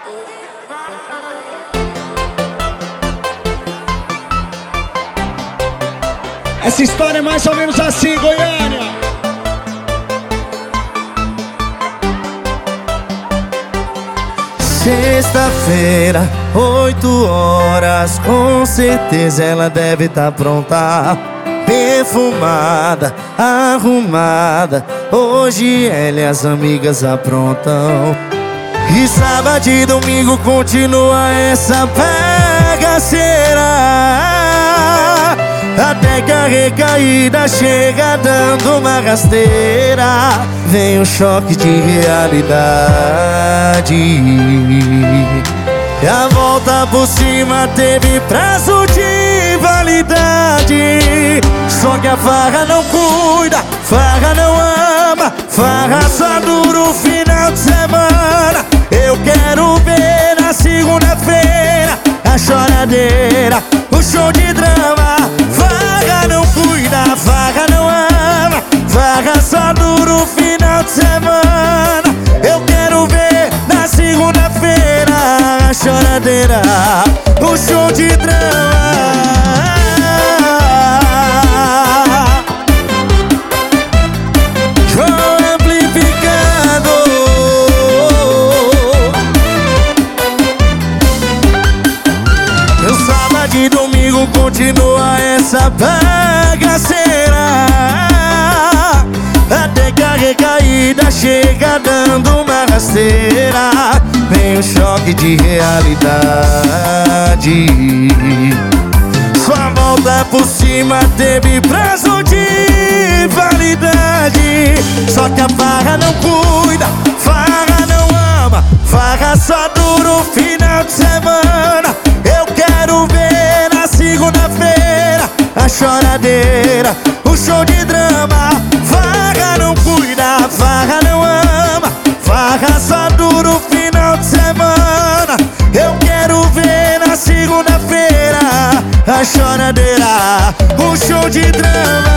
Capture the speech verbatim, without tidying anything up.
Essa história é mais ou menos assim, Goiânia. Sexta-feira, oito horas, com certeza ela deve estar pronta, perfumada, arrumada. Hoje ela e as amigas aprontam. E sábado e domingo continua essa bagaceira, até que a recaída chega dando uma rasteira. Vem um choque de realidade e a volta por cima teve prazo de validade. Só que a farra não cuida, farra não ama, farra só dura o final de semana. Eu quero ver na segunda-feira a choradeira, o show de drama. Farra não cuida, farra não ama, farra só dura o final de semana. Eu quero ver na segunda-feira a choradeira, o show de drama. De domingo continua essa bagaceira, até que a recaída chega dando uma rasteira. Vem um choque de realidade, sua volta por cima teve prazo de validade. Só que a farra não cuida, farra não ama, farra só dura o final de semana. Eu quero ver na segunda-feira a choradeira, o show de drama. Farra não cuida, farra não ama, farra só dura o final de semana. Eu quero ver na segunda-feira a choradeira, o show de drama.